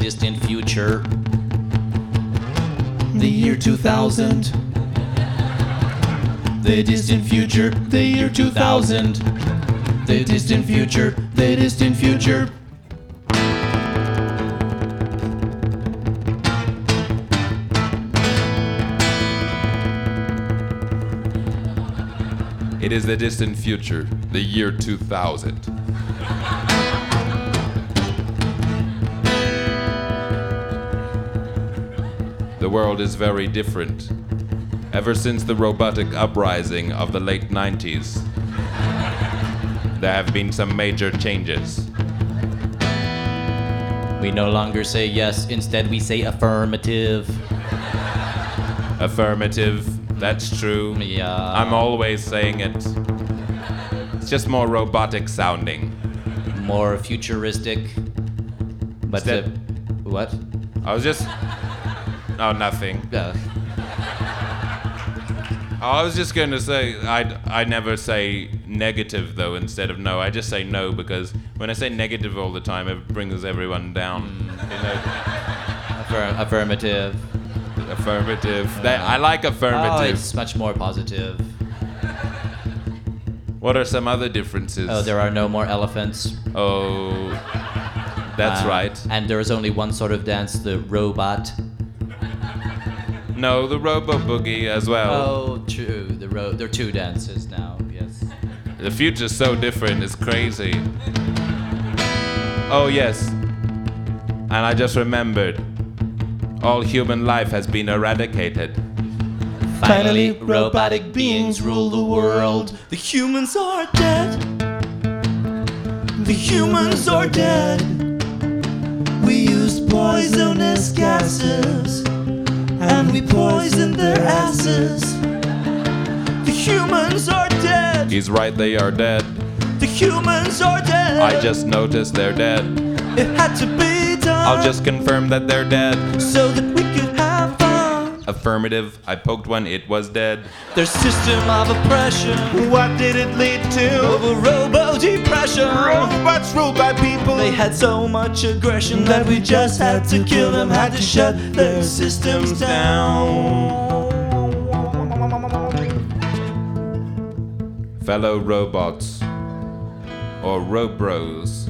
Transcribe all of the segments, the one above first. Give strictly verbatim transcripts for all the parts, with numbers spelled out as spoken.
distant future. The year two thousand. The distant future. The year two thousand. The distant future. The distant future. It is the distant future, the year two thousand. The world is very different. Ever since the robotic uprising of the late nineties, there have been some major changes. We no longer say yes, instead we say affirmative. Affirmative, that's true. Yeah. I'm always saying it. It's just more robotic sounding. More futuristic. But the, Instead- what? I was just... Oh, nothing. Uh, I was just going to say, I I never say negative, though, instead of no. I just say no, because when I say negative all the time, it brings everyone down. You know? affirm- affirmative. Affirmative. That, I like Oh, affirmative. it's much more positive. What are some other differences? Oh, there are no more elephants. Oh, that's Uh, right. And there is only one sort of dance, the robot. No, the Robo Boogie as well. Oh, true. The ro- there are two dances now. Yes. The future's so different, it's crazy. Oh, yes. And I just remembered. All human life has been eradicated. Finally, robotic beings rule the world. The humans are dead. The humans are dead. We used poisonous gases, and we poisoned their asses. The humans are dead. He's right, they are dead. The humans are dead. I just noticed they're dead. It had to be done. I'll just confirm that they're dead. so that we could have fun. Affirmative. I poked one, it was dead. Their system of oppression. What did it lead to? Over robo depression. Robots ruled by people. They had so much aggression that we just had to kill them. Had to shut their systems down. Fellow robots. Or robros.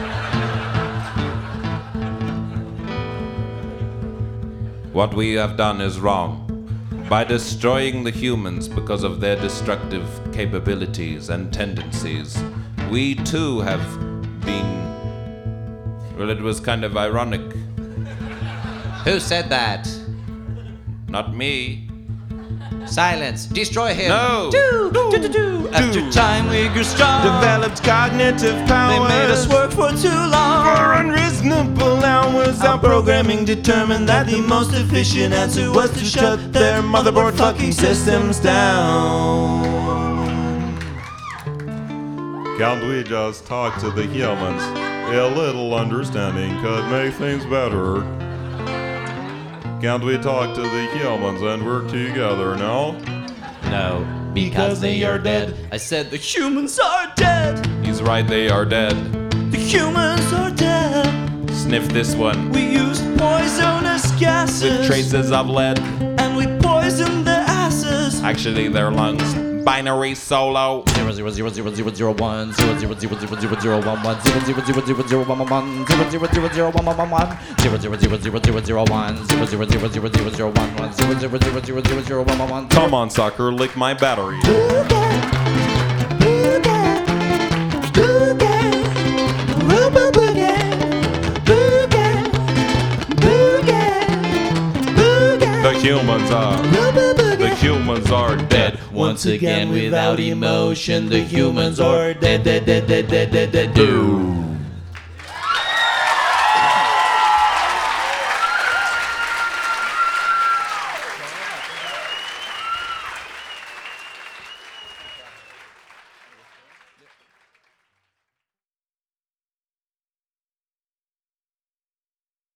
What we have done is wrong. By destroying the humans because of their destructive capabilities and tendencies, we too have been... Well, it was kind of ironic. Who said that? Not me. Silence. Destroy him. No! Do, do, do, do. After time we grew strong. Developed cognitive powers. They made us work for too long. For unreasonable hours. Our programming determined that the most efficient answer was to shut their motherboard fucking systems down. Can't we just talk to the humans? A little understanding could make things better. Can't we talk to the humans and work together now? No, because they are dead. I said the Humans are dead. He's right, they are dead. The humans are dead. Sniff this one. We used poisonous gases. With traces of lead. And we poisoned their asses. Actually, their lungs. Binary solo. zero zero zero zero zero zero one zero zero zero zero zero zero one one zero zero zero zero zero one one one zero zero zero zero one one one zero zero zero zero zero zero one zero zero zero zero zero zero one one zero zero zero zero zero zero one one one. Come on, sucker, lick my battery. The humans are, the humans are dead. Once again, without emotion, the humans are dead, dead, dead, dead, dead, dead, dead, dead.